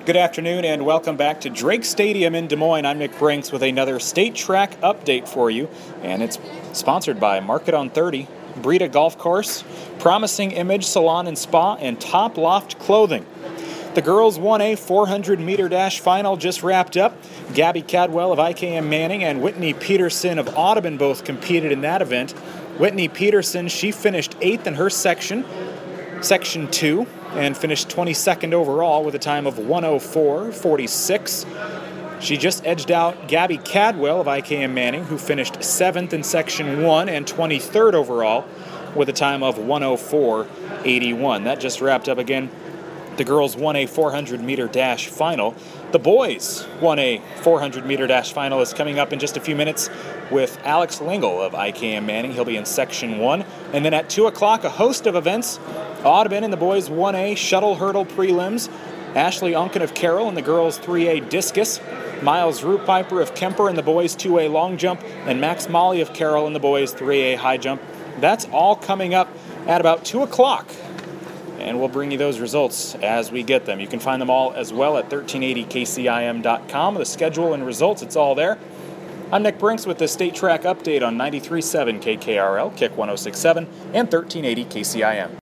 Good afternoon and welcome back to Drake Stadium in Des Moines. I'm Nick Brinks with another state track update for you, and it's sponsored by Market on 30, Breda Golf Course, Promising Image Salon and Spa, and Top Loft Clothing. The girls 1A 400-meter dash final just wrapped up. Gabby Cadwell of IKM Manning and Whitney Peterson of Audubon both competed in that event. Whitney Peterson, she finished 8th in her section, Section 2, and finished 22nd overall with a time of 1:04.46. She just edged out Gabby Cadwell of IKM Manning, who finished 7th in Section 1 and 23rd overall with a time of 1:04.81. That just wrapped up again the girls' 1A 400-meter dash final. The boys' 1A 400-meter dash final is coming up in just a few minutes with Alex Lingle of IKM Manning. He'll be in Section 1. And then at 2 o'clock, a host of events. Audubon in the boys' 1A shuttle hurdle prelims. Ashley Unken of Carroll in the girls' 3A discus. Miles Rootpiper of Kemper in the boys' 2A long jump. And Max Molly of Carroll in the boys' 3A high jump. That's all coming up at about 2 o'clock. And we'll bring you those results as we get them. You can find them all as well at 1380kcim.com. The schedule and results, it's all there. I'm Nick Brinks with the State Track Update on 93.7 KKRL, KIC 106.7, and 1380 KCIM.